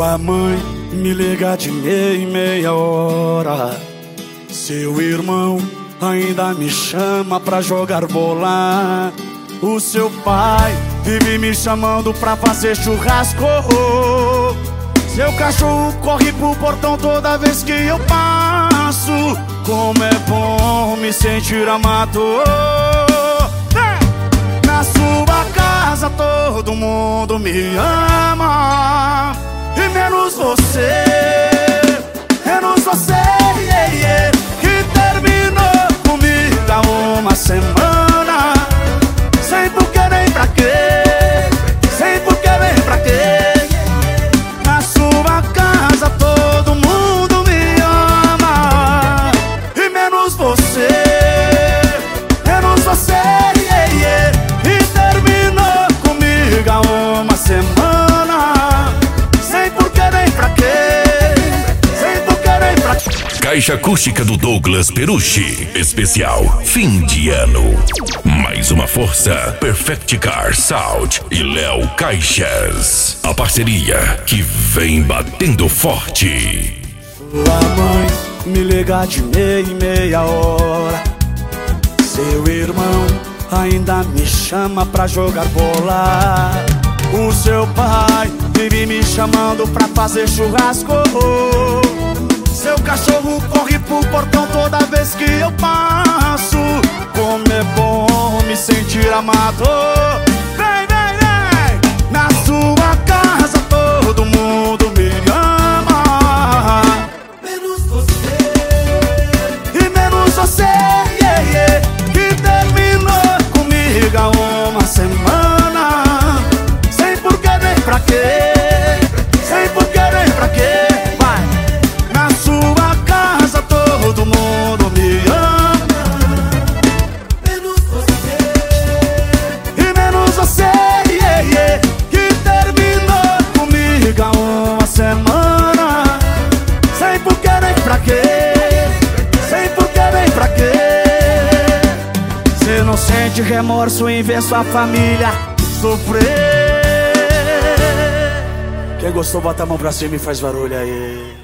Sua mãe me liga de meia em meia hora. Seu irmão ainda me chama pra jogar bola. O seu pai vive me chamando pra fazer churrasco. Seu cachorro corre pro portão toda vez que eu passo. Como é bom me sentir amado. Na sua casa todo mundo me ama, e menos você, yeah, yeah, que terminou comigo há uma semana. Sem porquê nem pra quê, sem porquê nem pra quê. Na sua casa todo mundo me ama, e menos você, yeah, yeah, que terminou comigo há uma semana. Sem porquê nem pra quê, sem porquê nem pra quê. Caixa acústica do Douglas Perucci, especial fim de ano. Mais uma força, Perfect Car Sound e Léo Caixas. A parceria que vem batendo forte. Sua mãe me liga de meia em meia hora. Seu irmão ainda me chama pra jogar bola. O seu pai vive me chamando pra fazer churrasco. Seu cachorro corre pro portão toda vez que eu passo. Como é bom me sentir amado. Vem, vem, vem. Na sua casa todo mundo me ama, menos você, e menos você, yeah, yeah, que terminou comigo há uma semana. Sem porquê nem pra quê, sem porquê nem pra quê. Vai. Na sua casa todo mundo me ama, menos você, e menos você, yeah, yeah, que terminou comigo há uma semana. Sem porquê nem pra quê, sem porquê nem pra quê. Cê não sente remorso em ver sua família sofrer. Quem gostou bota a mão pra cima e faz barulho aí.